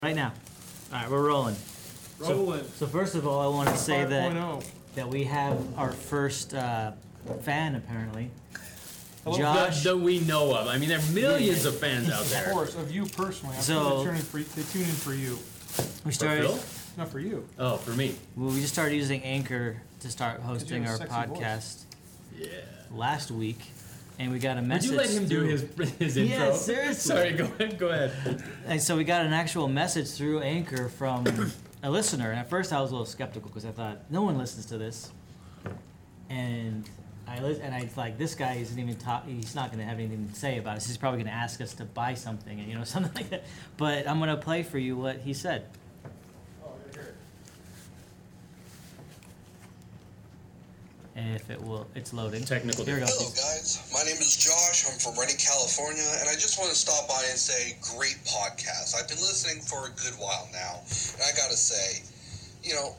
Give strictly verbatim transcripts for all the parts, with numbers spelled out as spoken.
Right now. All right, we're rolling. Rolling. So, so first of all, I want to say that 5.0. that we have our first uh, fan apparently. Hello, Josh. That, that we know of. I mean, there are millions of fans out Of there. course, of you personally. I'm So- sure they tune in for, they tune in for you, We started. Phil? not for you. Oh, for me. Well, we just started using Anchor to start hosting have our a sexy podcast Yeah. last week, and we got a Would message. you let him do through- his his intro? Yeah, seriously. Sorry, go ahead. Go ahead. And so we got an actual message through Anchor from a listener. And at first I was a little skeptical because I thought no one listens to this. And I li- and I like this guy isn't even talk. He's not going to have anything to say about us. He's probably going to ask us to buy something, and you know something like that. But I'm going to play for you what he said. Oh, I hear it. And if it will, it's loading. Technical Here we go. Hello guys, my name is Josh, I'm from Redding, California, and I just want to stop by and say, great podcast. I've been listening for a good while now, and I gotta say, you know,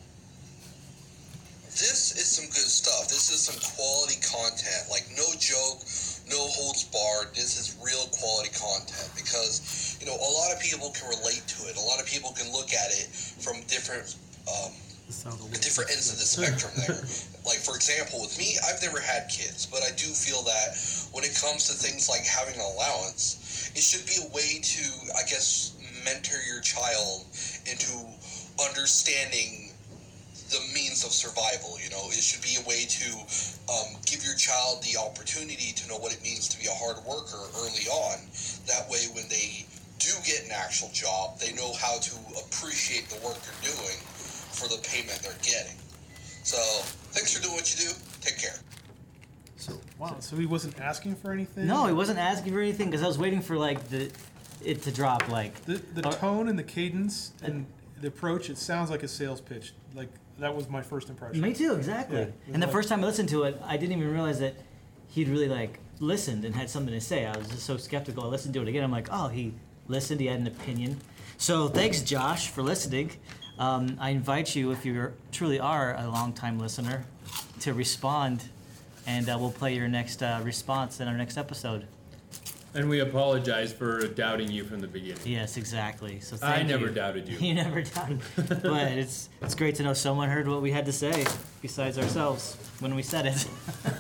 this is some good stuff. This is some quality content, like no joke, no holds barred. This is real quality content because, you know, a lot of people can relate to it. A lot of people can look at it from different, um, different ends of the spectrum there. Like, for example, with me, I've never had kids, but I do feel that when it comes to things like having an allowance, it should be a way to, I guess, mentor your child into understanding the means of survival. You know, it should be a way to um, give your child the opportunity to know what it means to be a hard worker early on. That way, when they do get an actual job, they know how to appreciate the work they're doing for the payment they're getting. So, thanks for doing what you do. Take care. So, Wow, so he wasn't asking for anything? no, he wasn't asking for anything because I was waiting for like the it to drop like The, the Uh, tone and the cadence and the approach, it sounds like a sales pitch. Like, that was my first impression. Me too, exactly. Yeah, it was and the like- first time I listened to it, I didn't even realize that he'd really like listened and had something to say. I was just so skeptical. I listened to it again. I'm like, oh, he listened. He had an opinion. So thanks, Josh, for listening. Um, I invite you, if you truly are a long-time listener, to respond, and uh, we'll play your next uh, response in our next episode. And we apologize for doubting you from the beginning. Yes, exactly. So I thank never you. doubted you. You never doubted. But it's it's great to know someone heard what we had to say besides ourselves when we said it.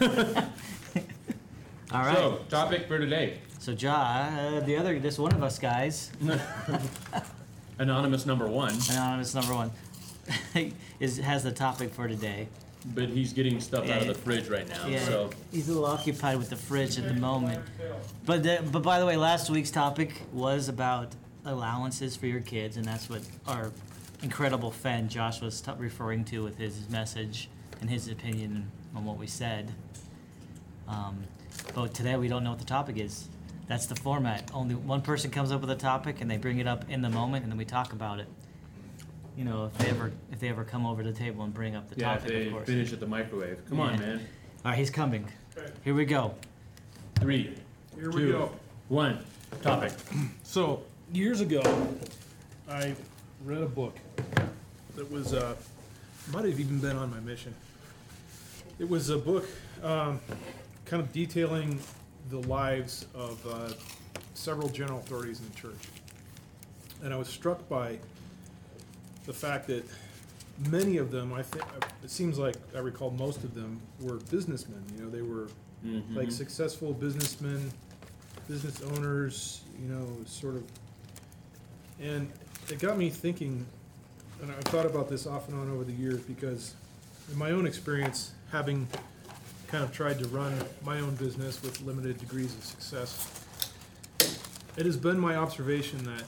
All right. So, topic for today. So, Ja, uh, the other, this one of us guys, Anonymous number one, anonymous number one, is has the topic for today. but he's getting stuff out of the fridge right now. Yeah, So, he's a little occupied with the fridge at the moment. But the, but by the way, last week's topic was about allowances for your kids, and that's what our incredible fan Josh was t- referring to with his message and his opinion on what we said. Um, but today we don't know what the topic is. That's the format. Only one person comes up with a topic, and they bring it up in the moment, and then we talk about it. You know, if they ever if they ever come over to the table and bring up the yeah, if topic, they of course. finish at the microwave. Come Yeah. on, man. All right, he's coming. Okay. Here we go. Three, Here we two, go. one. Topic. So, years ago, I read a book that was, uh, might have even been on my mission. It was a book um, kind of detailing the lives of uh, several general authorities in the church. And I was struck by the fact that many of them, I think, it seems like I recall most of them were businessmen. You know, they were Mm-hmm. like successful businessmen, business owners, you know, sort of. And it got me thinking, and I've thought about this off and on over the years because in my own experience, having kind of tried to run my own business with limited degrees of success, it has been my observation that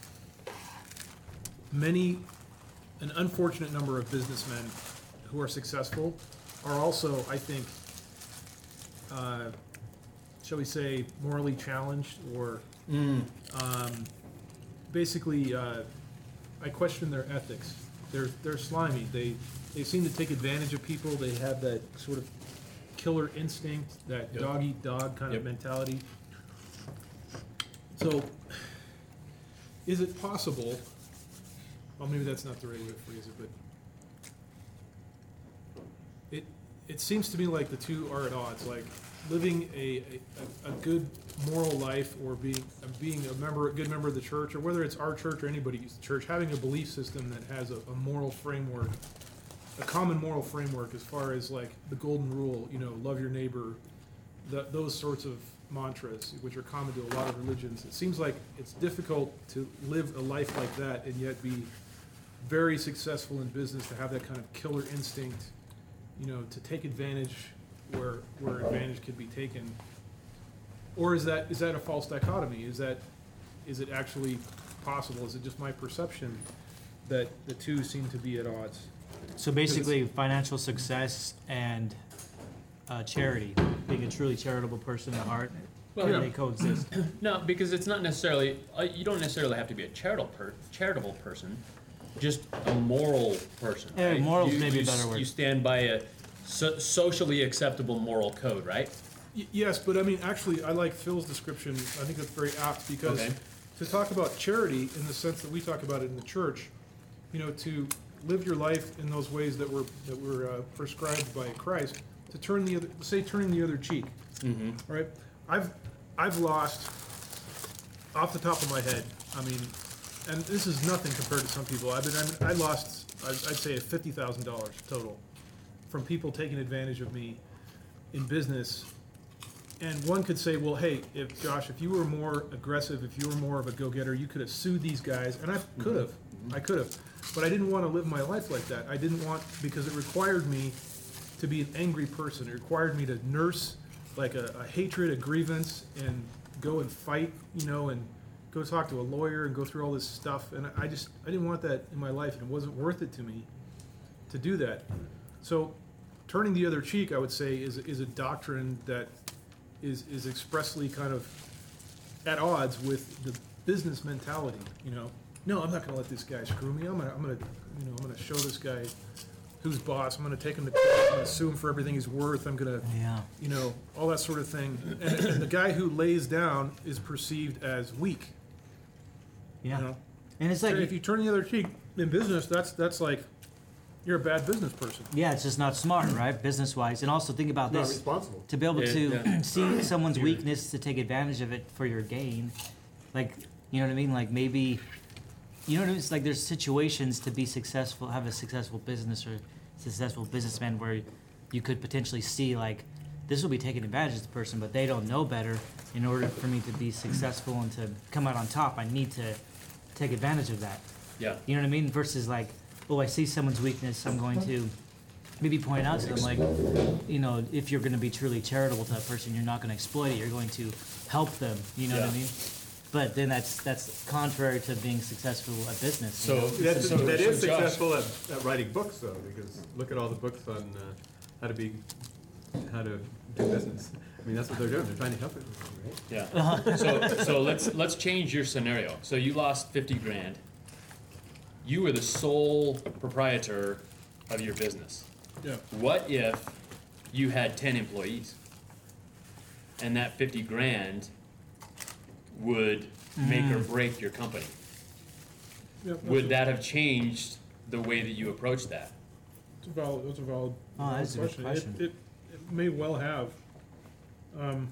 many, an unfortunate number of businessmen who are successful are also, I think, uh, shall we say, morally challenged, or um, basically, uh, I question their ethics. They're they're slimy. They they seem to take advantage of people. They have that sort of killer instinct, that Yep. dog eat dog kind Yep. of mentality. So, is it possible? Well, maybe that's not the right way to phrase it, but it it seems to me like the two are at odds. Like living a, a, a good moral life, or being being a member, a good member of the church, or whether it's our church or anybody's church, having a belief system that has a, a moral framework, a common moral framework as far as like the golden rule, you know, love your neighbor, the, those sorts of mantras, which are common to a lot of religions. It seems like it's difficult to live a life like that and yet be very successful in business, to have that kind of killer instinct, you know, to take advantage where where advantage could be taken. Or is that is that a false dichotomy? Is that is it actually possible? Is it just my perception that the two seem to be at odds? So basically, financial success and uh, charity, being a truly charitable person at heart, Well, they yeah. coexist. No, because it's not necessarily, uh, you don't necessarily have to be a charitable per, charitable person, just a moral person. Yeah, right? morals You- may be a you better s- word. You stand by a so, socially acceptable moral code, right? Y- Yes, but I mean, actually, I like Phil's description. I think that's very apt, because Okay. to talk about charity in the sense that we talk about it in the church, you know, to live your life in those ways that were that were uh, prescribed by Christ, to turn the other, say, turning the other cheek. Mm-hmm. Right? I've I've lost, off the top of my head, I mean, and this is nothing compared to some people. I've been I, mean, I lost, I'd I'd say, fifty thousand dollars total from people taking advantage of me in business. And one could say, well, hey, if Josh, if you were more aggressive, if you were more of a go-getter, you could have sued these guys, and I could have, I could have, but I didn't want to live my life like that. I didn't want, because it required me to be an angry person. It required me to nurse like a, a hatred, a grievance, and go and fight, you know, and go talk to a lawyer and go through all this stuff. And I just, I didn't want that in my life, and it wasn't worth it to me to do that. So turning the other cheek, I would say, is, is a doctrine that is, is expressly kind of at odds with the business mentality, you know. No, I'm not gonna let this guy screw me. I'm gonna, I'm gonna, you know, I'm gonna show this guy who's boss. I'm gonna take him to court. I'm gonna sue him for everything he's worth. I'm gonna, Yeah. you know, all that sort of thing. And, and the guy who lays down is perceived as weak, Yeah. you know. And it's like, if you turn the other cheek in business, that's that's like you're a bad business person. yeah, it's just not smart, right? Business wise. And also think about Not this. responsible. To be able Yeah, to yeah. see someone's weakness, to take advantage of it for your gain, like, you know what I mean? Like maybe, you know what I mean? It's like there's situations to be successful, have a successful business or successful businessman where you could potentially see like, this will be taking advantage of the person, but they don't know better. In order for me to be successful and to come out on top, I need to take advantage of that. Yeah. You know what I mean? Versus like, oh, I see someone's weakness, I'm going to maybe point out to them, like, you know, if you're going to be truly charitable to that person, you're not going to exploit it. You're going to help them. You know what I Yeah. mean? But then that's that's contrary to being successful at business. you So, know? That's, so, that is so Josh, successful at, at writing books, though, because look at all the books on uh, how to be, how to do business. I mean, that's what they're doing. They're trying to help everyone, right? Yeah. So, so let's let's change your scenario. So you lost fifty grand. You were the sole proprietor of your business. Yeah. What if you had ten employees, and that fifty grand would make or break your company? Yeah, that's Would a- that have changed the way that you approach that? That's a valid, that's a valid, Oh, valid that's a good question. It, it, it may well have. Um,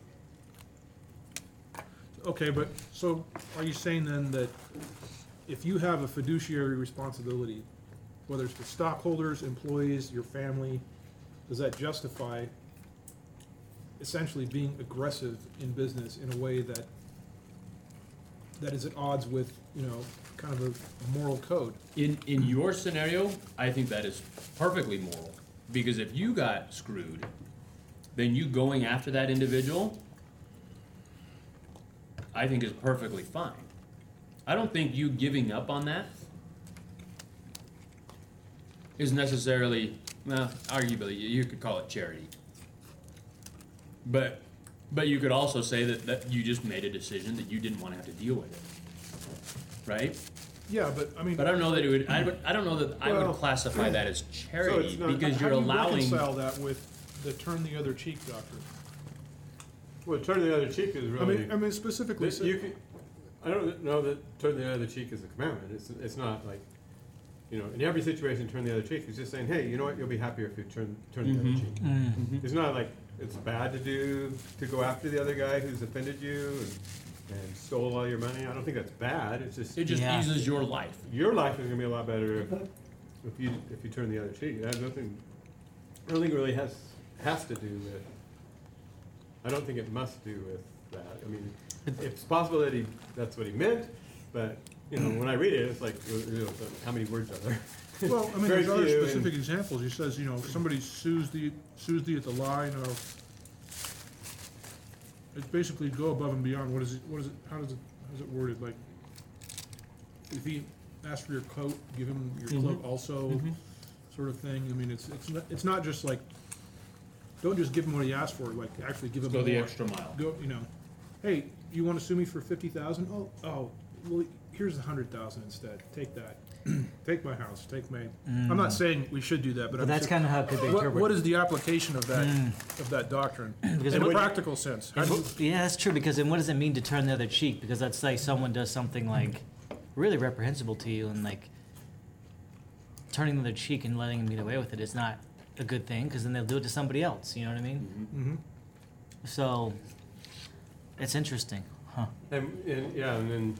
okay, but, so, are you saying then that if you have a fiduciary responsibility, whether it's to stockholders, employees, your family, does that justify essentially being aggressive in business in a way that that is at odds with, you know, kind of a, a moral code? In in your scenario, I think that is perfectly moral. Because if you got screwed, then you going after that individual, I think is perfectly fine. I don't think you giving up on that is necessarily, well, arguably, you could call it charity. But but you could also say that, that you just made a decision that you didn't want to have to deal with it. Right? Yeah, but, I mean. But I don't know that it would, I would, I don't know that I Well, would classify that as charity, it's not- because How you're do you allowing. reconcile that with the turn the other cheek doctrine? Well, turn the other cheek is I really. mean, I mean specifically, This- you can, I don't know that turn the other cheek is a commandment. It's, it's not like, you know, in every situation, turn the other cheek. He's just saying, hey, you know what? You'll be happier if you turn turn the Mhm. other cheek. Mm. It's not like it's bad to do to go after the other guy who's offended you and, and stole all your money. I don't think that's bad. It's just It just Yeah. eases your life. your life is gonna be a lot better if, if you if you turn the other cheek. I have nothing. I don't think it really has has to do with. I don't think it must do with that. I mean, it's possible that he that's what he meant, but you know, when I read it, it's like, you know, how many words are there? Well, I mean, Very there's other few, and- specific examples. He says, you know, somebody sues the, sues thee at the line of, it's basically go above and beyond. What is it, what is it, how does it, how is it worded? Like, if he asks for your coat, give him your cloak also, Mhm. sort of thing. I mean, it's, it's, not- it's not just like, don't just give him what he asked for, like, actually give him Go more. the extra mile. Go, you know, hey, you wanna sue me for fifty thousand? Oh, oh, well, here's a hundred thousand instead. Take that. Take my house, take my, I'm not saying we should do that, but But I'm that's saying, kind of how it could be what, interpreted. what is the application of that, Mm. of that doctrine? Because In a what- practical sense. How do you- Yeah, that's true, because then what does it mean to turn the other cheek? Because let's say someone does something like really reprehensible to you and like turning the other cheek and letting them get away with it is not a good thing, because then they'll do it to somebody else, you know what I mean? Mhm. So, it's interesting, huh? And, and yeah, and then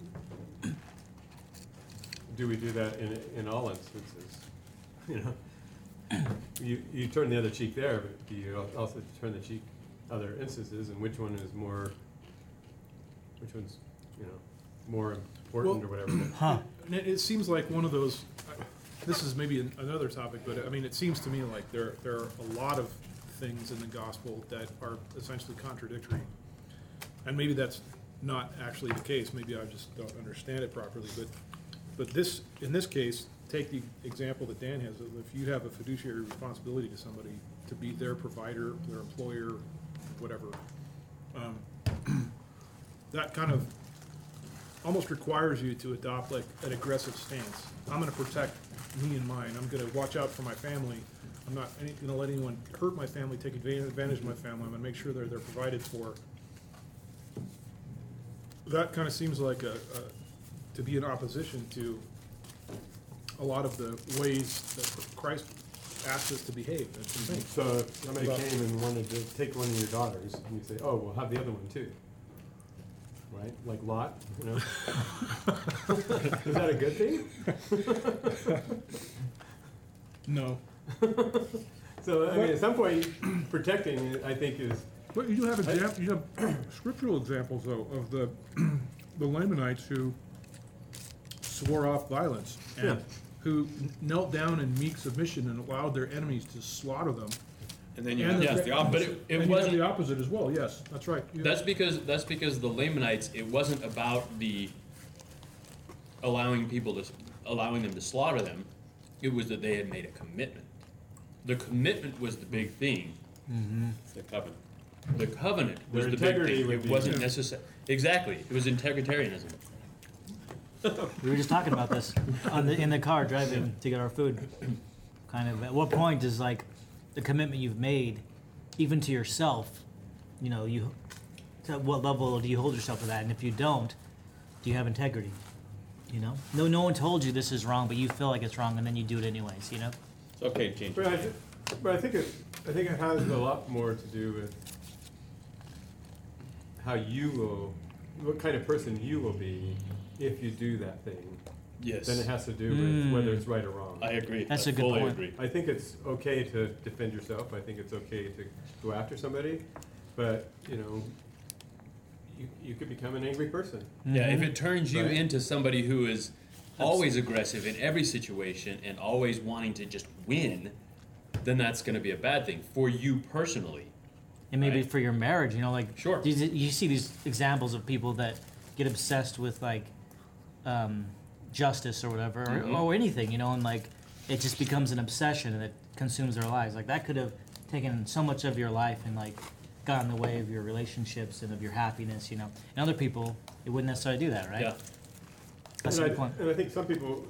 do we do that in in all instances? You know, you you turn the other cheek there, but do you al- also turn the cheek other instances? And which one is more? Which one's you know more important Well- or whatever? Huh. And it, it seems like one of those, this is maybe an- another topic, but I mean, it seems to me like there, there are a lot of things in the gospel that are essentially contradictory. And maybe that's not actually the case, maybe I just don't understand it properly, but, but this, in this case, take the example that Dan has, of if you have a fiduciary responsibility to somebody, to be their provider, their employer, whatever, um, that kind of almost requires you to adopt like an aggressive stance. I'm gonna protect me and mine, I'm gonna watch out for my family, I'm not any- gonna let anyone hurt my family, take advantage advantage of my family, I'm gonna make sure they're, they're provided for. That kinda seems like a, a, to be in opposition to a lot of the ways that Christ asks us to behave and to think. So if somebody Well- came and wanted to take one of your daughters, and you say, "Oh, we'll have the other one too," right? Like Lot, you know? Is that a good thing? No. So I mean, at some point, protecting, I think, is But you do have exam, you have scriptural examples though of the, the Lamanites who swore off violence Yeah. and who knelt down in meek submission and allowed their enemies to slaughter them. And then you And have the- Yes, the op- but it, it And you have wasn't. the opposite as well, yes, that's right. You- That's because that's because the Lamanites. It wasn't about the allowing people to allowing them to slaughter them. It was that they had made a commitment. The commitment was the big thing. the covenant. The covenant was Their the big integrity thing. would It be- wasn't necessary. Exactly. It was integritarianism. We were just talking about this on the, in the car driving to get our food. Kind of, at what point does like the commitment you've made, even to yourself, you know, you, to what level do you hold yourself to that? And if you don't, do you have integrity? You know, no, no one told you this is wrong, but you feel like it's wrong, and then you do it anyways. You know. It's okay to change. But I, thi- but I think it, I think it has a lot more to do with how you will, what kind of person you will be if you do that thing, Yes. than it has to do with whether it's right or wrong. I agree. That's I a good fully point. agree. I think it's okay to defend yourself. I think it's okay to go after somebody, but you know, you, you could become an angry person. Yeah, if it turns you Right. into somebody who is always aggressive in every situation and always wanting to just win, then that's going to be a bad thing for you personally. And maybe Right. for your marriage, you know, like Sure. these, you see these examples of people that get obsessed with like um, justice or whatever, or, Mhm. or anything, you know, and like it just becomes an obsession and it consumes their lives. Like that could have taken so much of your life and like got in the way of your relationships and of your happiness, you know. And other people, it wouldn't necessarily do that, right? Yeah. That's and a I, good point. And I think some people.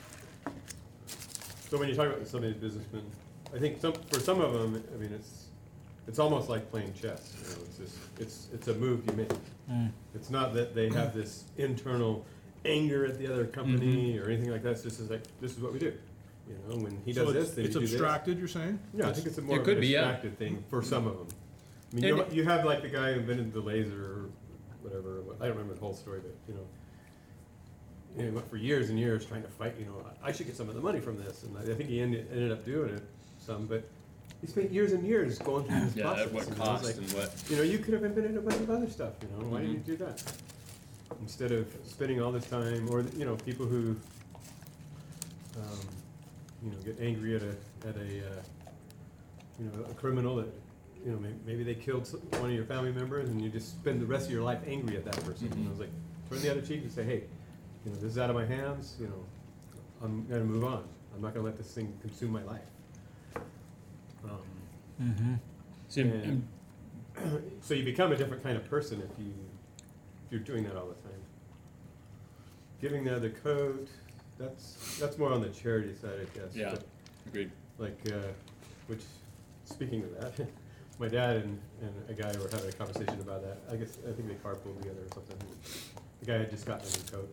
So when you talk about some of these businessmen, I think some for some of them, I mean, it's it's almost like playing chess. You know, it's just it's it's a move you make. Mm. It's not that they have this internal anger at the other company or anything like that. It's just is like, this is what we do. You know, when he So does it's, this, then it's you do this. abstracted, you're saying? Yeah, I think it's a more It of could a be, yeah. distracted thing for some of them. I mean, And you, it- you have like the guy who invented the laser or whatever. I don't remember the whole story, but you know, and he went for years and years trying to fight. You know, I should get some of the money from this, and I I think he ended, ended up doing it some, but he spent years and years going through this Yeah, process. at what and I was cost like, and what? you know, you could have invented a bunch of other stuff. You know, why Mhm. didn't you do that instead of spending all this time? Or you know, people who, um, you know, get angry at a at a uh, you know a criminal that you know maybe, maybe they killed some- one of your family members, and you just spend the rest of your life angry at that person. And I was like, turn the other cheek and say, hey, you know, this is out of my hands. You know, I'm gonna move on. I'm not gonna let this thing consume my life. Um, Mm-hmm. See, And- so you become a different kind of person if you if you're doing that all the time. Giving the other coat, that's that's more on the charity side, I guess. yeah, But agreed. like, uh, which, speaking of that, my dad and, and a guy were having a conversation about that. I guess I think they carpooled together or something. The guy had just gotten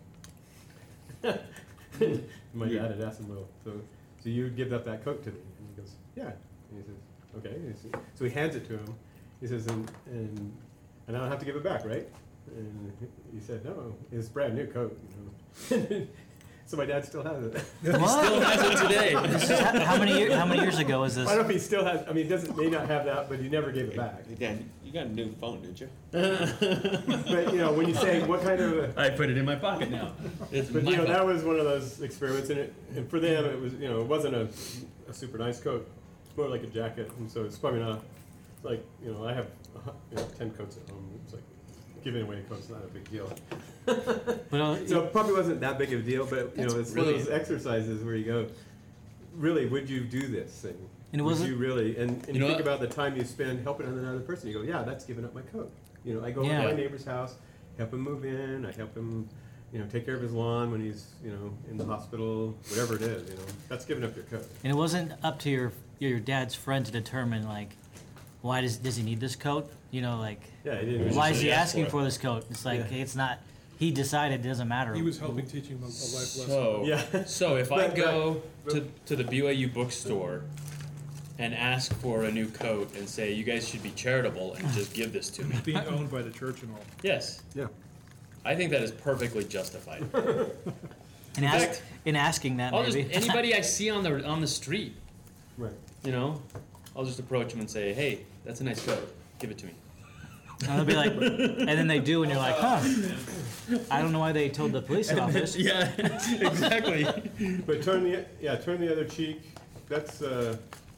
a new coat. My dad had asked him, well, so so you would give up that coat to me? And he goes, yeah. And he says, okay. And he says, so he hands it to him. He says, and, and and I don't have to give it back, right? And he said, no, it's a brand new coat. You know? So my dad still has it. Still What? has it today. This is, how, how many year, how many years ago was this? I don't know if he still has. I mean, he doesn't may not have that, but he never gave it back. Dan, you got a new phone, didn't you? But you know, when you say what kind of, a, I put it in my pocket now. It's but my you know, fault. that was one of those experiments, and it, and for them, it was, you know, it wasn't a, a super nice coat. It's more like a jacket, and so it's probably not like, you know, I have a hu- you know, ten coats at home. It's like giving away a coat's not a big deal. But, uh, So it probably wasn't that big of a deal, but you know, That's it's one really- of those exercises where you go, really, would you do this thing? And it would wasn't- you really? And, and You you, know think what? about the time you spend helping another person. You go, yeah, that's giving up my coat. You know, I go Yeah. over to my neighbor's house, help him move in. I help him, you know, take care of his lawn when he's, you know, in the hospital, whatever it is. You know, that's giving up your coat. and it wasn't up to your your dad's friend to determine like, why does does he need this coat? You know, like, Yeah, he didn't. why just is he say yes asking for it. for this coat? It's like Yeah. it's not. He decided it doesn't matter. He was helping teach him a, a life lesson. So, Yeah. so if I But- go but- to, to the B Y U bookstore and ask for a new coat and say, you guys should be charitable and just give this to me. Being owned by the church and all. Yes, Yeah. I think that is perfectly justified. in, ask, fact, in asking that, I'll just, maybe. anybody I see on the on the street, Right. you know, I'll just approach them and say, hey, that's a nice coat. Give it to me. And they'll be like, and then they do, and you're like, huh? I don't know why they told the police officer. Yeah, exactly. But turn the yeah, turn the other cheek. That's uh,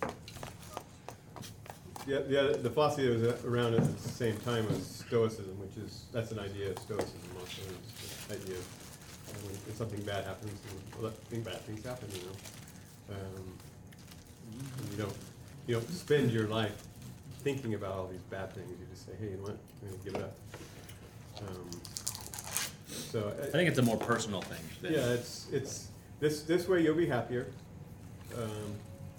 the the other, the philosophy that was around at the same time was Stoicism, which is that's an idea of Stoicism also. Is the idea of uh, when, when something bad happens, and let thing bad things happen, you know. Um, and you don't you don't spend your life thinking about all these bad things. You just say, hey, you know what? I'm gonna give it up. Um, so I think it's a more personal thing. than- yeah, it's it's this this way you'll be happier. Um,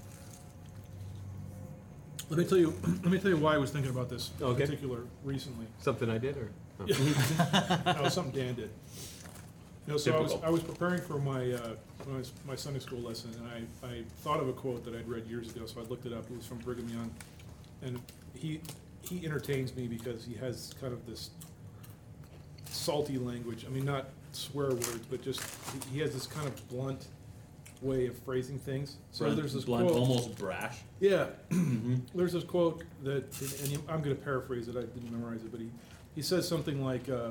Let me tell you. Let me tell you why I was thinking about this in Okay. particular recently. something I did, or oh. That was something Dan did. You know, so I was, Typical. I was preparing for my, uh, my, my Sunday school lesson, and I, I thought of a quote that I'd read years ago, so I looked it up. It was from Brigham Young, and he he entertains me because he has kind of this salty language. I mean, not swear words, but just he, he has this kind of blunt way of phrasing things. So Blunt- there's this blunt, quote. almost brash. Yeah, there's this quote that, and you- I'm going to paraphrase it. I didn't memorize it, but he, he says something like, uh,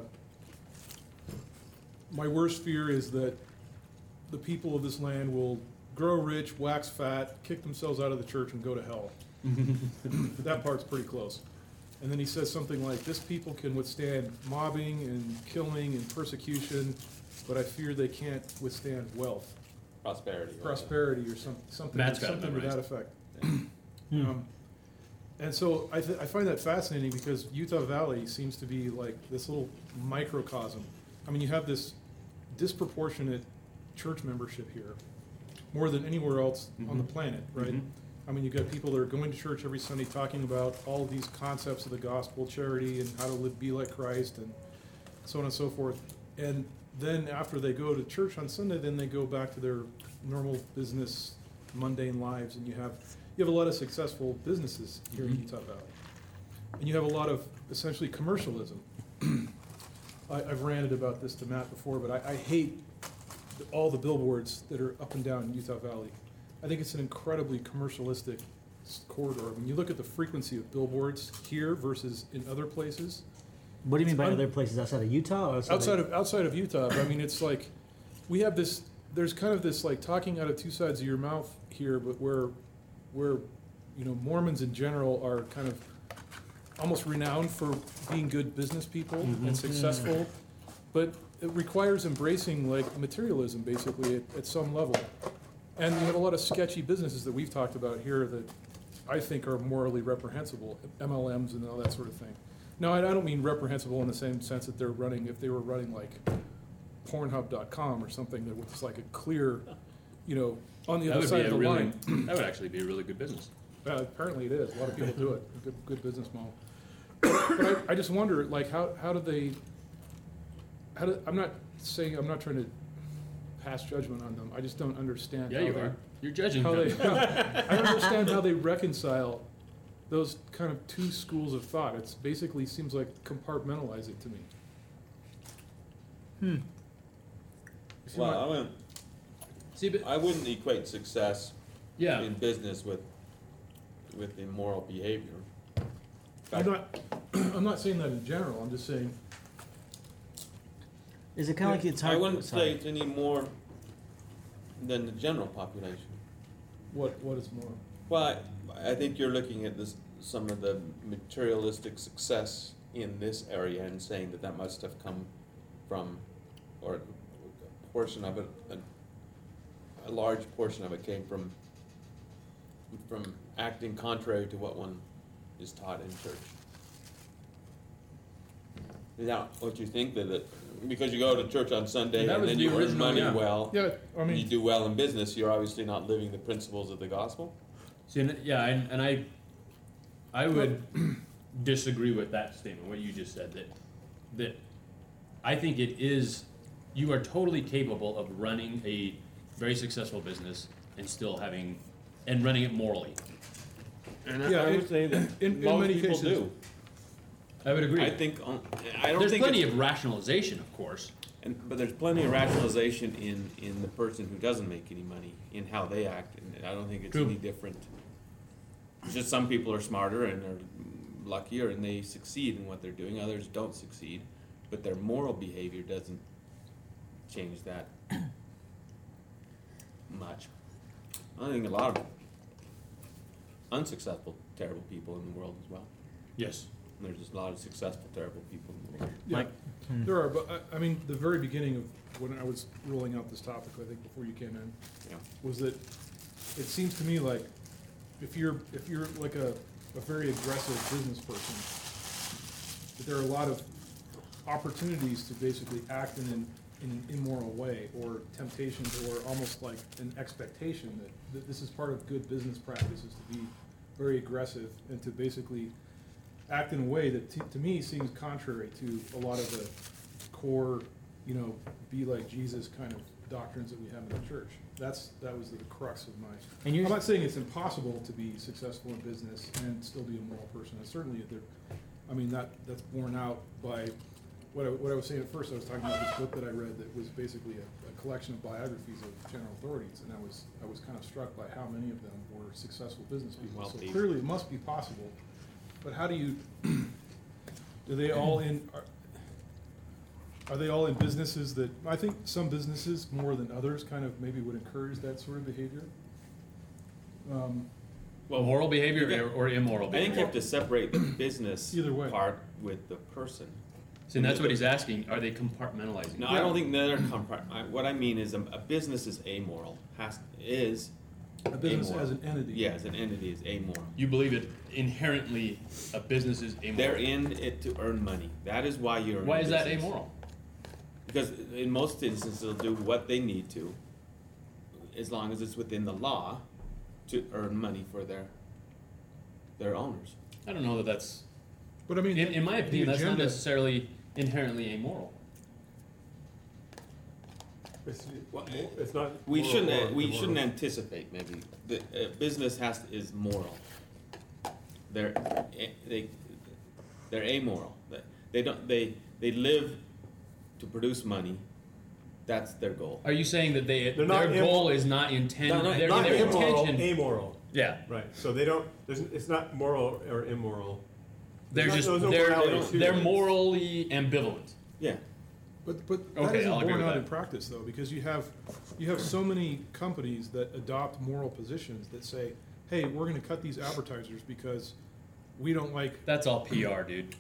"My worst fear is that the people of this land will grow rich, wax fat, kick themselves out of the church, and go to hell." That part's pretty close. And then he says something like, "This people can withstand mobbing and killing and persecution, but I fear they can't withstand wealth." Prosperity. right? Prosperity or some, something, Matt's got it something to that memorized. effect. Um, and so I, th- I find that fascinating because Utah Valley seems to be like this little microcosm. I mean, you have this disproportionate church membership here, more than anywhere else on the planet, right? Mhm. I mean, you've got people that are going to church every Sunday talking about all of these concepts of the gospel, charity, and how to live, be like Christ, and so on and so forth. And then after they go to church on Sunday, then they go back to their normal business, mundane lives, and you have you have a lot of successful businesses here in Utah Valley, and you have a lot of essentially commercialism. I, I've ranted about this to Matt before, but I, I hate the, all the billboards that are up and down Utah Valley. I think it's an incredibly commercialistic s- corridor. When you look at the frequency of billboards here versus in other places, What do you mean by I'm- other places outside of Utah? Or outside, outside of outside of Utah, but I mean, it's like we have this. There's kind of this like talking out of two sides of your mouth here, but where where you know Mormons in general are kind of almost renowned for being good business people and successful, but it requires embracing like materialism basically at, at some level. And we have a lot of sketchy businesses that we've talked about here that I think are morally reprehensible, M L Ms and all that sort of thing. Now, I I don't mean reprehensible in the same sense that they're running, if they were running like Pornhub dot com or something that was like a clear, you know, on the That other would side be of a the really, line. that would actually be a really good business. Uh, apparently it is. A lot of people do it. Good, good business model. But I, I just wonder, like, how, how do they, how do, I'm not saying, I'm not trying to pass judgment on them. I just don't understand. Yeah, how you they- are. You're judging How they, them. I don't understand how they reconcile those kind of two schools of thought. It's basically seems like compartmentalize it to me. Hmm. You see Well, my- I wouldn't, See, but, I wouldn't equate success yeah, in business with, with immoral behavior. In I'm fact, not, I'm not saying that in general. I'm just saying, Is it kind of like it's hard? I wouldn't sorry. say it's any more than the general population. what, what is more? Well, I, I think you're looking at this, some of the materialistic success in this area and saying that that must have come from, or a portion of it, a, a large portion of it came from, from acting contrary to what one is taught in church. Is that what you think, that it, because you go to church on Sunday That and was then the you earn original, money yeah. well, Yeah, I you mean, do well in business, you're obviously not living the principles of the gospel? see, and, yeah, and, and I, I would disagree with that statement, what you just said, that, that I think it is, you are totally capable of running a very successful business and still having, and running it morally. And Yeah, I in- would say that in- in most many people cases- do. I would agree. I think, um, I don't There's think plenty it's- of rationalization, of course. and, but there's plenty of rationalization in, in the person who doesn't make any money, in how they act, and I don't think it's True. any different. It's just some people are smarter and are luckier and they succeed in what they're doing, others don't succeed, but their moral behavior doesn't change that much. I think a lot of unsuccessful, terrible people in the world as well. Yes. And there's just a lot of successful, terrible people in the world. yeah, Mike? there are, but I, I mean, the very beginning of when I was rolling out this topic, I think before you came in, Yeah. was that it seems to me like if you're if you're like a, a very aggressive business person, that there are a lot of opportunities to basically act in an, in an immoral way, or temptations, or almost like an expectation that, that this is part of good business practices to be very aggressive and to basically act in a way that t- to me seems contrary to a lot of the core, you know, be like Jesus kind of doctrines that we have in the church. That's that was the crux of my. And you're I'm not saying it's impossible to be successful in business and still be a moral person. And certainly, there, I mean that that's borne out by what I, what I was saying at first. I was talking about this book that I read that was basically a, a collection of biographies of general authorities, and I was I was kind of struck by how many of them were successful business people. So Wealthy. clearly, it must be possible. But how do you? Do they all in? Are, are they all in businesses that, I think some businesses more than others kind of maybe would encourage that sort of behavior? Um, Well, moral behavior Yeah. or, or immoral I behavior? think you have to separate the business Either way. part with the person. See, and that's what he's asking, are they compartmentalizing? No, I don't think they're compart. I, what I mean is a, a business is amoral. Has is a business amoral. as an entity. Yeah, as an entity is amoral. You believe it inherently, a business is immoral? They're in it to earn money. That is why you're. in Why is that business. amoral? Because in most instances they'll do what they need to, as long as it's within the law, to earn money for their their owners. I don't know that that's, But I mean, in, in my the opinion, that's not agenda- necessarily inherently amoral. It's, it's not. We moral shouldn't, or uh, we immoral. shouldn't anticipate maybe, the, uh, business has, is moral. They're, a- they, they're amoral, They- they don't, they, they live to produce money, that's their goal. Are you saying that they They're their not goal immoral. is not intend No, no, their, Not their immoral, intention? amoral. Yeah, Right. So they don't. There's, it's not moral or immoral. they're There's just no- there's no they're morality to they're it. morally ambivalent. Yeah, But, but that Okay, isn't I'll agree borne with out that. in practice though, because you have, you have so many companies that adopt moral positions that say, hey, we're gonna cut these advertisers because we don't like, That's all P R, dude.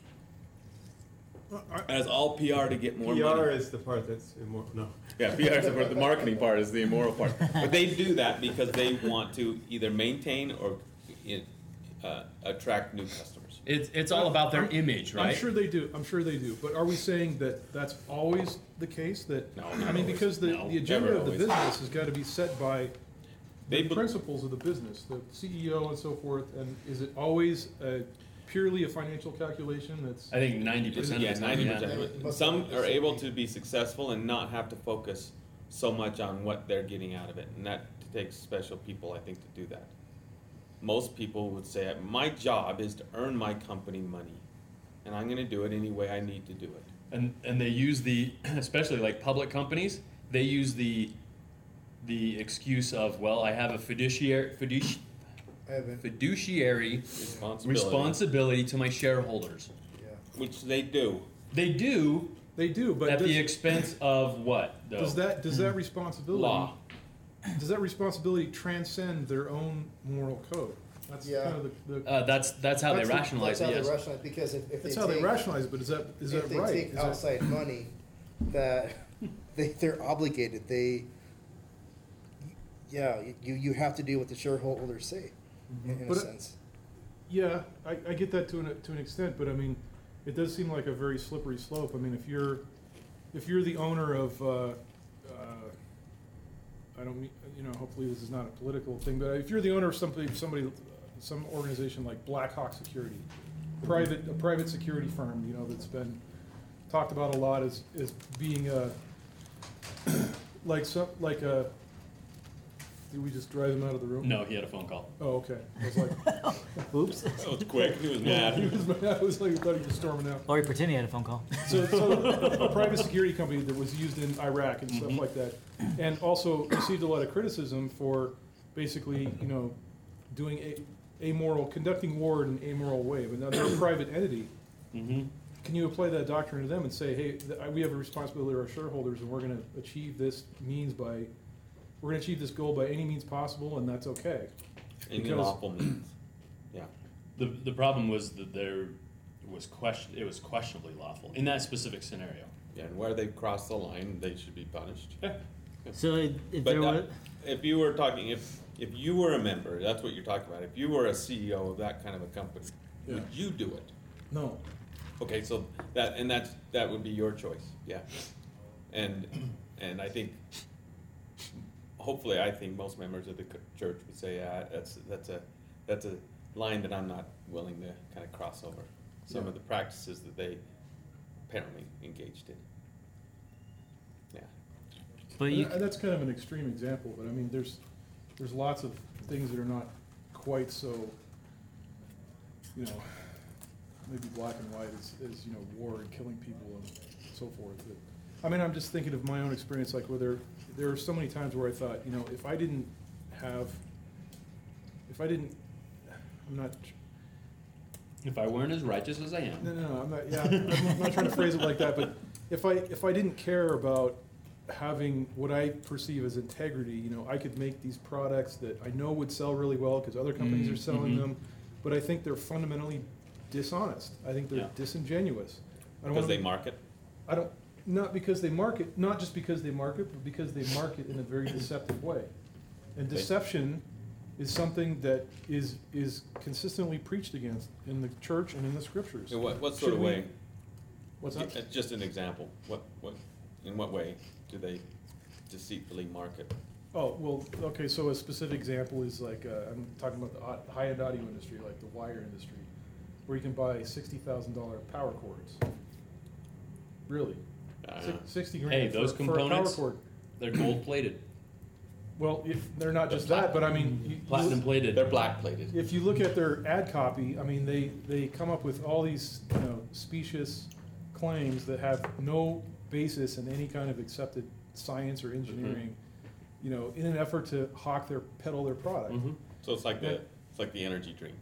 I, and it's all P R to get more P R money. is the part that's immoral. No. Yeah, P R is the, part- the marketing part is the immoral part. But they do that because they want to either maintain or uh, attract new customers. It's it's all about their I'm- image, right? I'm sure they do, I'm sure they do, but are we saying that that's always the case, that? No, I not mean, always. because the, No, the agenda never of the always. business has gotta be set by They the be- principles of the business, the C E O and so forth, and is it always uh, purely a financial calculation that's? I think ninety percent Yeah, of the time, ninety yeah. percent. Some are able to be successful and not have to focus so much on what they're getting out of it, and that takes special people, I think, to do that. Most people would say, my job is to earn my company money, and I'm gonna do it any way I need to do it. And and they use the especially like public companies, they use the the excuse of, well, I have a fiduciary fiduci- Evan, fiduciary Responsibility, responsibility to my shareholders. yeah. which they do. They do They do, but at does, the expense of what, though? does that, does that responsibility? Law. Does that responsibility transcend their own moral code? That's Yeah. kind of the, the, Uh, that's that's how That's they the- rationalize That's it. how Yes. they rationalize, because if, if they that's how they take, rationalize it, but is that, is if that they right? take Is that- outside money, that they, they're obligated, they, yeah, you, you have to do what the shareholders say, in, in a But it- sense. Yeah, I, I get that to an, to an extent, but I mean, it does seem like a very slippery slope. I mean, if you're, if you're the owner of, uh, uh, I don't mean, you know, hopefully this is not a political thing, but if you're the owner of somebody, somebody, some organization like Black Hawk Security, private, a private security firm, you know, that's been talked about a lot as, as being a, like some, like a, did we just drive him out of the room? No, he had a phone call. Oh, okay. I was like, Oops. That was quick, he was he mad. was mad. I was like, I thought he was storming out. Or he pretended he had a phone call. So, so a private security company that was used in Iraq and stuff like that, and also received a lot of criticism for basically, you know, doing a amoral, conducting war in an amoral way. But now they're a private entity. Mm-hmm. Can you apply that doctrine to them and say, hey, th- we have a responsibility to our shareholders, and we're going to achieve this means by, we're going to achieve this goal by any means possible, and that's okay. Any Because- lawful means, yeah. The the problem was that there was question. It was questionably lawful in that specific scenario. Yeah, and where they cross the line, they should be punished. So it- if But there that- were, if you were talking, if, if you were a member, that's what you're talking about, if you were a C E O of that kind of a company, would Yeah. you do it? No. Okay, so that, and that's, that would be your choice, yeah. And, and I think, hopefully, I think most members of the c- church would say, yeah, that's, that's a, that's a line that I'm not willing to kind of cross over. Some Yeah. of the practices that they apparently engaged in. Yeah. but you, And that's kind of an extreme example, but I mean, there's, there's lots of things that are not quite so, you know, maybe black and white as, as, you know, war and killing people and so forth. But, I mean, I'm just thinking of my own experience, like where there, there are so many times where I thought, you know, if I didn't have, if I didn't, I'm not, If I weren't as righteous as I am, no, no, no, I'm not, yeah, I'm not trying to phrase it like that, but if I, if I didn't care about having what I perceive as integrity, you know, I could make these products that I know would sell really well because other companies Mm, are selling mhm. them, but I think they're fundamentally dishonest. I think they're Yeah. disingenuous. I don't Because wanna they be- market. I don't, not because they market, not just because they market, but because they market in a very deceptive way. And Okay. deception is something that is, is consistently preached against in the church and in the scriptures. In what, what sort Should of we- way? What's that? Uh, Just an example, what, what, in what way do they deceitfully market? Oh, well, okay, so a specific example is like, uh, I'm talking about the au- high-end audio industry, like the wire industry, where you can buy sixty thousand dollar power cords. Really? I don't Six- know. Sixty grand Hey, for, those for a power components- cord. They're gold plated, Well, if, they're not just that, but I mean, you- platinum plated. They're black plated. if you look at their ad copy, I mean, they, they come up with all these, you know, specious claims that have no basis in any kind of accepted science or engineering, you know, in an effort to hawk their, peddle their product. Mhm. So it's like the, it's like the energy drink.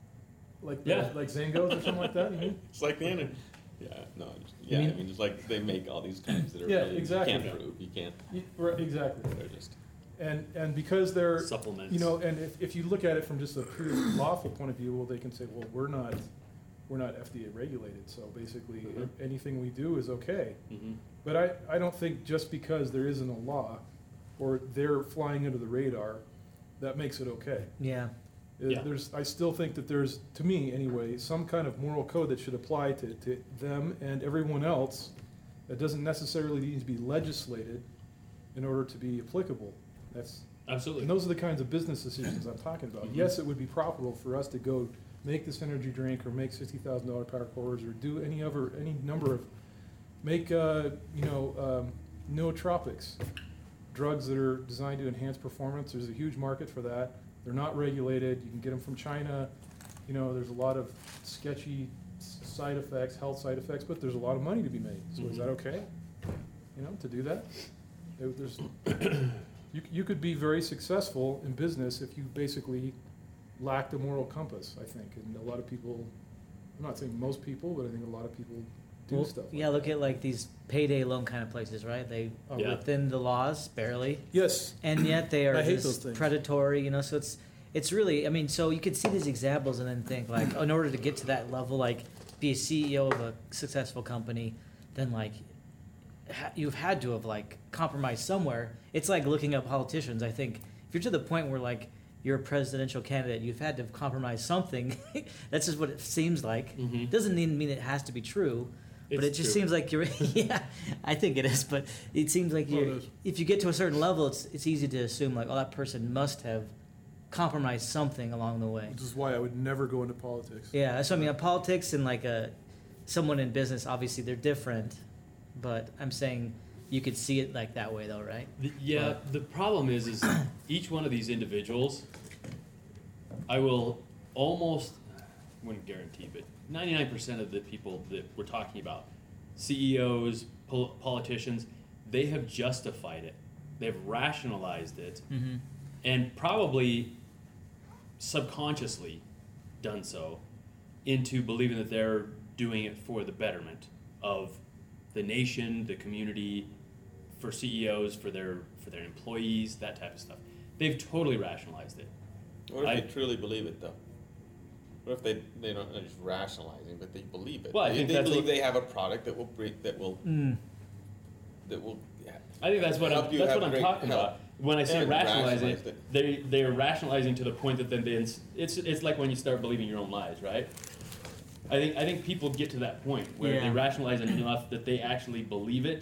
Like, Yeah. like Zangos or something like that, you mean? It's like the energy. Yeah, no, yeah, I mean- mean, it's like they make all these claims that are Yeah, really, exactly. you can't prove, you can't, Y- Right, exactly. they're just. And, and because they're, Supplements. you know, and if, if you look at it from just a pure lawful point of view, well, they can say, well, we're not, we're not F D A regulated, so basically, Mhm. anything we do is okay. Mhm. But I, I don't think just because there isn't a law, or they're flying under the radar, that makes it okay. Yeah. Uh, Yeah. There's, I still think that there's, to me anyway, some kind of moral code that should apply to, to them and everyone else that doesn't necessarily need to be legislated in order to be applicable. That's, Absolutely. and those are the kinds of business decisions I'm talking about. Mhm. Yes, it would be profitable for us to go make this energy drink or make sixty thousand dollar power cores or do any other, any number of, make, uh, you know, um, nootropics, drugs that are designed to enhance performance. There's a huge market for that. They're not regulated. You can get them from China. You know, there's a lot of sketchy s- side effects, health side effects, but there's a lot of money to be made. So is Mhm. that okay? You know, to do that? There- There's, you, you could be very successful in business if you basically lacked a moral compass, I think. And a lot of people, I'm not saying most people, but I think a lot of people do Well, stuff like yeah, look at like these payday loan kind of places, right? They are Yeah. within the laws barely, Yes. and yet they are I hate just those things. predatory. You know, so it's it's really. I mean, so you could see these examples and then think like, in order to get to that level, like be a C E O of a successful company, then like ha- you've had to have like compromised somewhere. It's like looking at politicians. I think if you're to the point where like you're a presidential candidate, you've had to have compromised something. That's just what it seems like. Mhm. Doesn't even mean it has to be true. But It's it just true. seems like you're, yeah, I think it is, but it seems like Well, it you're, is. if you get to a certain level, it's, it's easy to assume like, oh, that person must have compromised something along the way. Which is why I would never go into politics. Yeah, that's what I mean. Politics and like a, someone in business, obviously they're different, but I'm saying you could see it like that way though, right? The, yeah, the problem is, is each one of these individuals, I will almost, wouldn't guarantee, but ninety-nine percent of the people that we're talking about, C E Os, pol- politicians, they have justified it. They've rationalized it, Mm-hmm. and probably subconsciously done so into believing that they're doing it for the betterment of the nation, the community, for C E Os, for their for their employees, that type of stuff. They've totally rationalized it. What if I- they truly believe it, though? What if they, they don't, they're just rationalizing, but they believe it? Well, I they, think they that's believe what- they have a product that will bring, that will, Mm. that will. I think that's what help I'm, you that's have what I'm great talking health. about. When I say Yeah, they rationalizing, rationalized it. they they're rationalizing to the point that then they ins- it's it's like when you start believing your own lies, right? I think I think people get to that point where they Yeah. rationalize it enough that they actually believe it.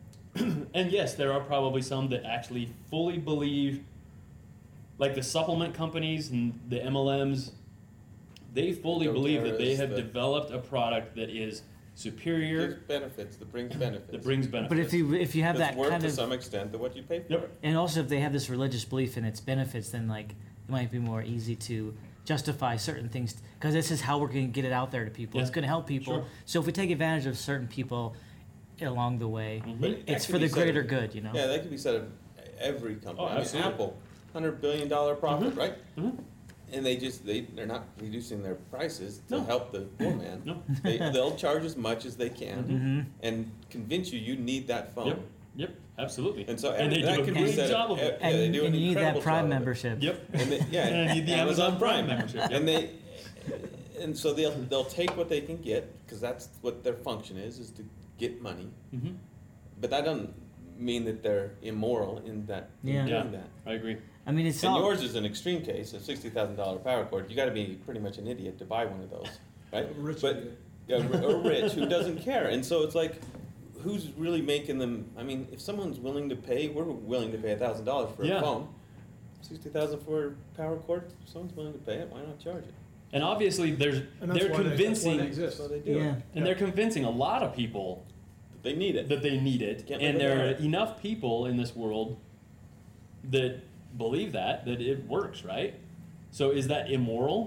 And yes, there are probably some that actually fully believe, like the supplement companies and the M L Ms. They fully believe that they doTERRAs, have the- developed a product that is superior, Gives benefits, that brings benefits. that brings benefits. But if you, if you have That's that worth kind to of, some extent to what you pay for Yep. it. and also if they have this religious belief in its benefits, then like it might be more easy to justify certain things because this is how we're going to get it out there to people. It's Yeah. going to help people. Sure. So if we take advantage of certain people along the way, Mhm. But that it's could for be the said greater of- good, you know. Yeah, that could be said of every company. Oh, I mean, absolutely. Apple, hundred billion dollar profit, Mhm. right? Mhm. And they just they they're not reducing their prices to No. help the poor man. No. They they'll charge as much as they can Mm-hmm. and convince you you need that phone. Yep, yep, absolutely. And so And they that do a could be great said job of it. yeah, And, they do an and you need incredible that Prime job of it. membership. Yep. And they, yeah, And you need the Amazon Prime membership, And they, and so they'll they'll take what they can get because that's what their function is is to get money. Mm-hmm. But that doesn't mean that they're immoral in that in Yeah. doing Yeah. that. I agree. I mean, it's And all, yours is an extreme case, a sixty thousand dollar power cord. You got to be pretty much an idiot to buy one of those, right? A rich but idiot. yeah, ri- or rich who doesn't care. And so it's like, who's really making them? I mean, if someone's willing to pay, we're willing to pay a thousand dollars for Yeah. a phone. Sixty thousand for a power cord. If someone's willing to pay it, why not charge it? And obviously, there's And that's they're why they- that's why convincing, they exist. So they do yeah. it. and they're convincing a lot of people They need it. that they need it, Can't live and there are without it. enough people in this world that believe that that it works, right? So is that immoral?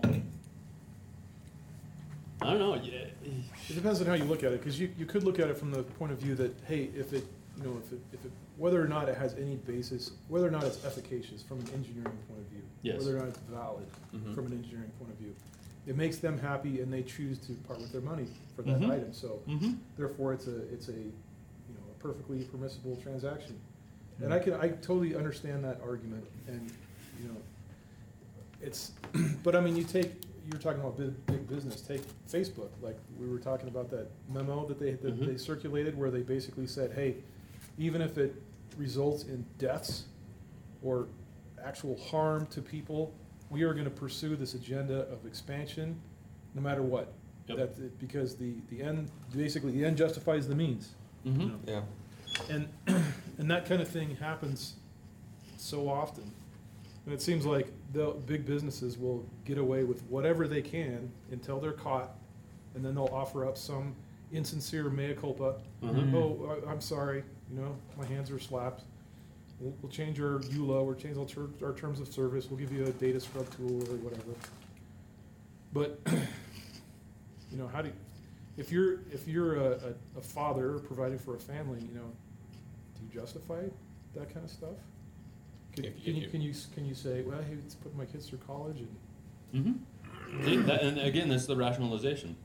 I don't know. Yeah. It depends on how you look at it, because you, you could look at it from the point of view that, hey, if it, you know, if it, if it, whether or not it has any basis, whether or not it's efficacious from an engineering point of view, Yes. whether or not it's valid Mhm. from an engineering point of view, it makes them happy and they choose to part with their money for that Mhm. item. So Mm-hmm. therefore, it's a, it's a, you know, a perfectly permissible transaction. And I can, I totally understand that argument, and, you know, it's, but I mean, you take, you were talking about big, big business, take Facebook, like, we were talking about that memo that they, that Mhm. they circulated, where they basically said, hey, even if it results in deaths or actual harm to people, we are gonna pursue this agenda of expansion, no matter what. Yep. That, it- because the, the end, basically, the end justifies the means. you Mm-hmm. know? Yeah. And, and that kind of thing happens so often. And it seems like the big businesses will get away with whatever they can until they're caught, and then they'll offer up some insincere mea culpa. Mhm. Oh, I- I'm sorry, you know, my hands were slapped. We'll, we'll change our E U L A, we'll change our, ter- our terms of service, we'll give you a data scrub tool or whatever. But, you know, how do you, if you're, if you're a, a, a father providing for a family, you know, do you justify that kind of stuff? Can, If you- can you, you- can you, s- can you say, well, hey, let's put my kids through college and, Mm-hmm. See, that, and again, that's the rationalization.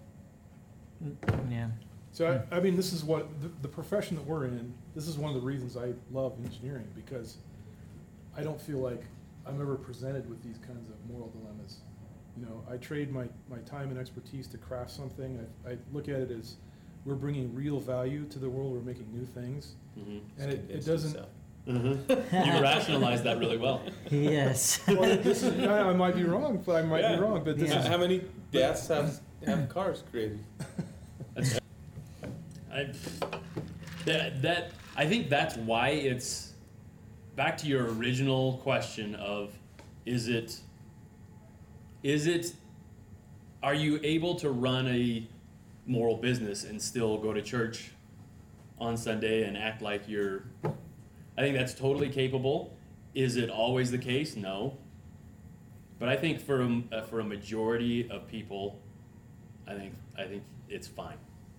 Yeah. so I, I mean, this is what, the, the profession that we're in, this is one of the reasons I love engineering, because I don't feel like I'm ever presented with these kinds of moral dilemmas. You know, I trade my, my time and expertise to craft something. I, I look at it as we're bringing real value to the world, we're making new things. Mm-hmm. And it, it Convince doesn't, yourself. Mm-hmm. You rationalize that really well. Yes. well, this is, I, I might be wrong, but I might Yeah. be wrong, but this Yeah. is, How many deaths have, have cars created? That's, I, that, that, I think that's why it's, back to your original question of, is it, is it, are you able to run a moral business and still go to church on Sunday and act like you're, I think that's totally capable. Is it always the case? No. But I think for a, uh, for a majority of people, I think, I think it's fine.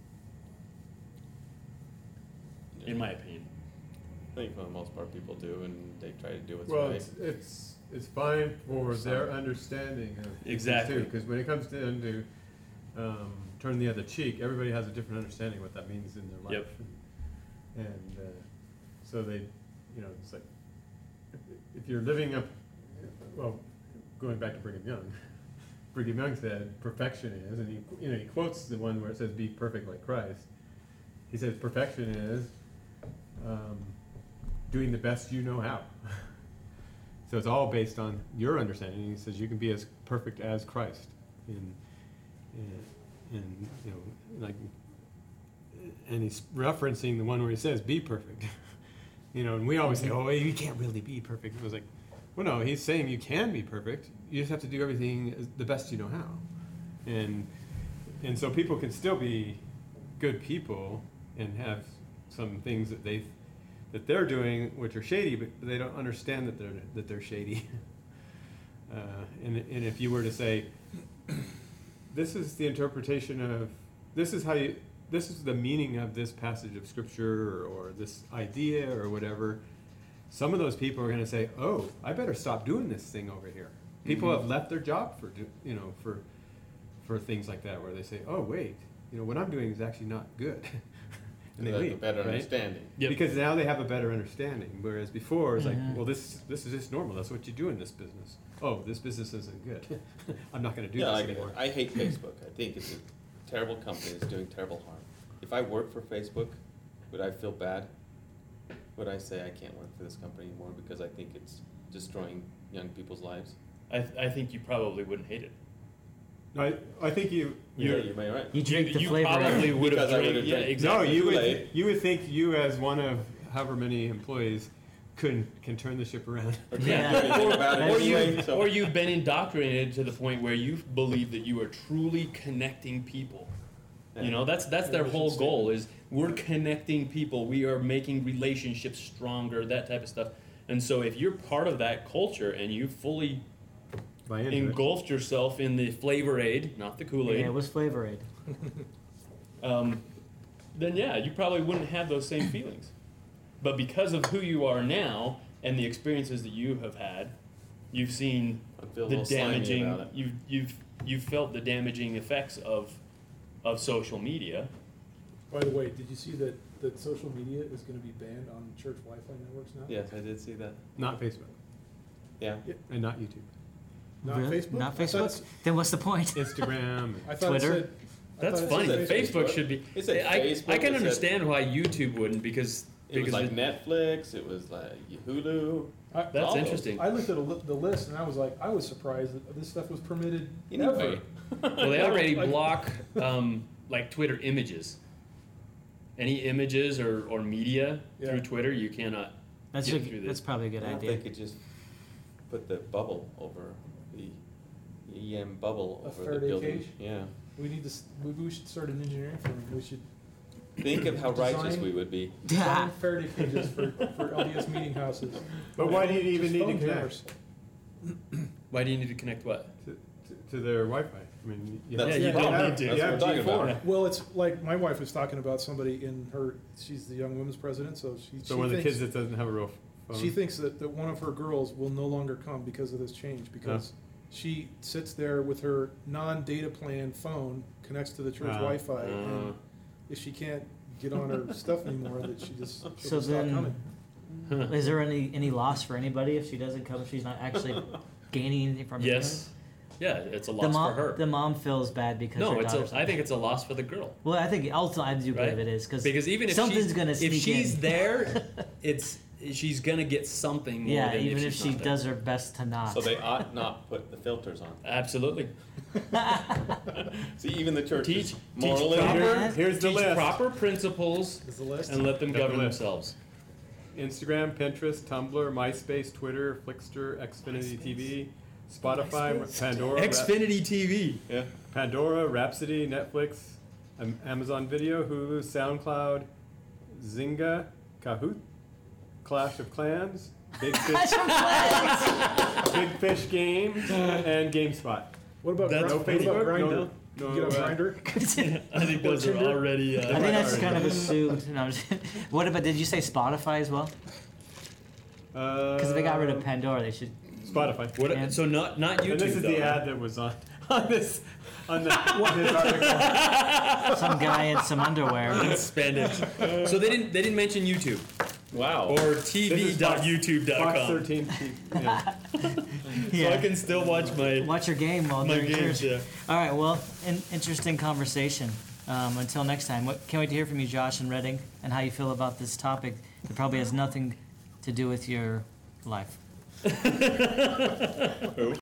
In my opinion. I think for the most part people do, and they try to do what's Well, right. it's, it's, it's fine for For their some. understanding of things Exactly. too, because when it comes down to, um, turn the other cheek, everybody has a different understanding of what that means in their life. Yep. And, uh, so they, you know, it's like, if, if you're living up, well, going back to Brigham Young, Brigham Young said perfection is, and he, you know, he quotes the one where it says be perfect like Christ. He says perfection is, um, doing the best you know how. So it's all based on your understanding. He says you can be as perfect as Christ. In, in, in you know, like, and he's referencing the one where he says, "Be perfect." You know, and we always say, "Oh, you can't really be perfect." It was like, well, no, he's saying you can be perfect. You just have to do everything as, the best you know how. And and so people can still be good people and have some things that they that they're doing which are shady, but they don't understand that they're that they're shady. Uh, and and if you were to say, this is the interpretation of, this is how you, this is the meaning of this passage of scripture, or, or this idea or whatever, some of those people are going to say, oh, I better stop doing this thing over here. People Mhm. have left their job for, do, you know, for for things like that, where they say, oh, wait, you know, what I'm doing is actually not good. And they They have a leave, better right? understanding. Yep. Because now they have a better understanding, whereas before it's Mhm. like, well, this this is just normal. That's what you do in this business. Oh, this business isn't good. I'm not going to do Yeah, this like, anymore. I hate Facebook. I think it's a terrible company that's doing terrible harm. If I worked for Facebook, would I feel bad? Would I say I can't work for this company anymore because I think it's destroying young people's lives? I, th- I think you probably wouldn't hate it. I I think you Yeah, you you may be right. You drink the you flavor. probably would have Because I drank. would've Yeah, drank- exactly. no you would Kool-Aid. you would think you as one of however many employees can can turn the ship around. Or can't Yeah. do anything about it Or you, anyway, so- or you've been indoctrinated to the point where you believe that you are truly connecting people You know, that's that's their whole goal is we're connecting people, we are making relationships stronger, that type of stuff. And so if you're part of that culture and you fully Buy into it. engulfed yourself in the Flavor Aid, not the Kool-Aid, Yeah, it was Flavor Aid. um, then yeah, you probably wouldn't have those same feelings. But because of who you are now and the experiences that you have had, you've seen I feel a the little slimy damaging about it. you've you've you've felt the damaging effects of of social media. By the way, did you see that, that social media is gonna be banned on church Wi-Fi networks now? Yes, I did see that. Not Facebook Yeah. and not YouTube. Not Really? Facebook? Not I thought Facebook? it's- Then what's the point? Instagram. I thought Twitter? it said. I That's thought it funny. said That Facebook. Facebook should be. It said I, Facebook, I can it said- understand why YouTube wouldn't because It was because like it- Netflix, it was like Hulu. I- that's all those. interesting. I looked at a li- the list and I was like, I was surprised that this stuff was permitted Anyway. ever. Well, they already Like- block um, like Twitter images. Any images or, or media Yeah. through Twitter, you cannot That's get a, through that's this. probably a good I idea. They could just put the bubble over the E M bubble A over the Faraday building. cage? Yeah. We need to, s- we, we should start an engineering firm. We should Think of how righteous Design- we would be. design Faraday cages for, for L D S meeting houses. But why do you even Just need to phone connect jammers. Why do you need to connect what? to, to, to their Wi-Fi? I mean, you That's- have, Yeah, you don't have- need to. you That's have what we're talking G four. about. Well, it's like my wife was talking about somebody in her. She's the young women's president, so she. So she one of the thinks, kids that doesn't have a real phone. She thinks that, that one of her girls will no longer come because of this change because she sits there with her non-data plan phone, connects to the church Ah. Wi-Fi, Uh, and if she can't get on her stuff anymore, that she just she'll So just stop then- coming. Is there any, any loss for anybody if she doesn't come, if she's not actually gaining anything from it? yes. Yeah, it's a The loss mom, for her. the mom feels bad because no, her it's daughter's a, I think it's a loss for the girl. Well, I think ultimately I do believe Right? it is because Because even if something's she's, gonna if sneak she's in. there, it's she's gonna get something more Yeah, than even if, if she's she not there. does her best to not. So they ought not put the filters on. Absolutely. See, even the church Teach, is teach morally. proper, Here- here's the teach list. proper principles Is the list? and let them Got the govern list. themselves. Instagram, Pinterest, Tumblr, MySpace, Twitter, Flickster, Xfinity T V, Spotify, Pandora, Rap- Xfinity T V. Yeah. Pandora, Rhapsody, Netflix, Am- Amazon Video, Hulu, SoundCloud, Zynga, Kahoot, Clash of Clans, Big Fish, Big Fish Games, and GameSpot. What about That's Gri- No what Facebook, about Grindr? no, no, you get a uh, grinder? I think those are Tinder? already. I Uh, think that's Alright. kind of assumed. No, I'm just- what about? Did you say Spotify as well? Because if they got rid of Pandora, they should. Spotify. what, And- so not not YouTube. And this is though. the ad that was on on this on the, on this article. Some guy in some underwear. in Spanish. So they didn't they didn't mention YouTube Wow. or This T V is dot Fox- YouTube dot Fox com. thirteen. Yeah. So I Yeah. can still watch my Watch your game while my doing games. church. Yeah. All right. Well, in, interesting conversation. Um, until next time. What, can't wait to hear from you, Josh and Redding, and how you feel about this topic. It probably has nothing to do with your life.